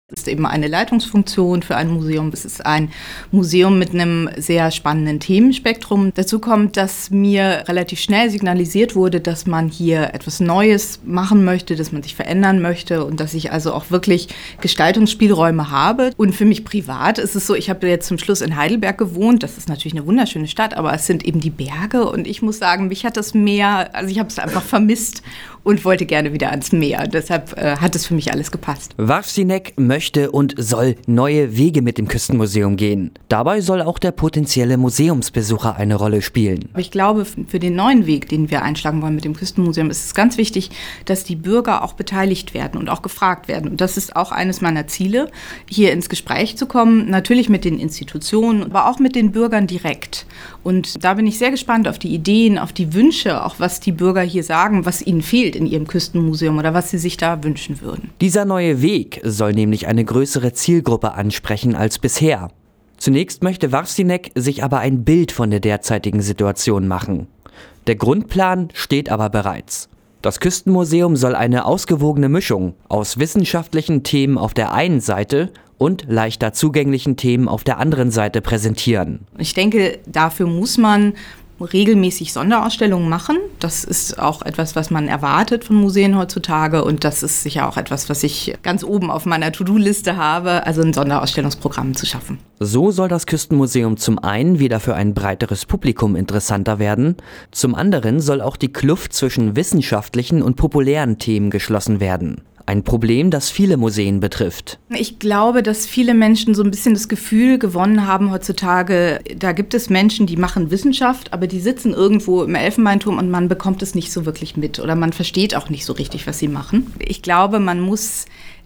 Es ist eben eine Leitungsfunktion für ein Museum. Es ist ein Museum mit einem sehr spannenden Themenspektrum. Dazu kommt, dass mir relativ schnell signalisiert wurde, dass man hier etwas Neues machen möchte, dass man sich verändern möchte und dass ich also auch wirklich Gestaltungsspielräume habe. Und für mich privat ist es so, ich habe jetzt zum Schluss in Heidelberg gewohnt. Das ist natürlich eine wunderschöne Stadt, aber es sind eben die Berge. Und ich muss sagen, mich hat das Meer, also ich habe es einfach vermisst und wollte gerne wieder ans Meer. Deshalb hat es für mich alles gepasst. Warfsinek möchte und soll neue Wege mit dem Küstenmuseum gehen. Dabei soll auch der potenzielle Museumsbesucher eine Rolle spielen. Ich glaube, für den neuen Weg, den wir einschlagen wollen mit dem Küstenmuseum, ist es ganz wichtig, dass die Bürger auch beteiligt werden und auch gefragt werden. Und das ist auch eines meiner Ziele, hier ins Gespräch zu kommen, natürlich mit den Institutionen, aber auch mit den Bürgern direkt. Und da bin ich sehr gespannt auf die Ideen, auf die Wünsche, auch was die Bürger hier sagen, was ihnen fehlt in ihrem Küstenmuseum oder was sie sich da wünschen würden. Dieser neue Weg soll nämlich eine größere Zielgruppe ansprechen als bisher. Zunächst möchte Warfsinek sich aber ein Bild von der derzeitigen Situation machen. Der Grundplan steht aber bereits. Das Küstenmuseum soll eine ausgewogene Mischung aus wissenschaftlichen Themen auf der einen Seite und leichter zugänglichen Themen auf der anderen Seite präsentieren. Ich denke, dafür muss man regelmäßig Sonderausstellungen machen. Das ist auch etwas, was man erwartet von Museen heutzutage und das ist sicher auch etwas, was ich ganz oben auf meiner To-Do-Liste habe, also ein Sonderausstellungsprogramm zu schaffen. So soll das Küstenmuseum zum einen wieder für ein breiteres Publikum interessanter werden, zum anderen soll auch die Kluft zwischen wissenschaftlichen und populären Themen geschlossen werden. Ein Problem, das viele Museen betrifft. Ich glaube, dass viele Menschen so ein bisschen das Gefühl gewonnen haben heutzutage, da gibt es Menschen, die machen Wissenschaft, aber die sitzen irgendwo im Elfenbeinturm und man bekommt es nicht so wirklich mit oder man versteht auch nicht so richtig, was sie machen. Ich glaube, man muss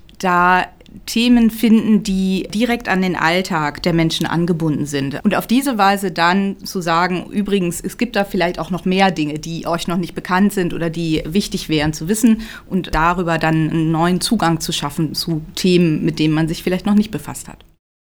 da Themen finden, die direkt an den Alltag der Menschen angebunden sind. Und auf diese Weise dann zu sagen, übrigens, es gibt da vielleicht auch noch mehr Dinge, die euch noch nicht bekannt sind oder die wichtig wären zu wissen und darüber dann einen neuen Zugang zu schaffen zu Themen, mit denen man sich vielleicht noch nicht befasst hat.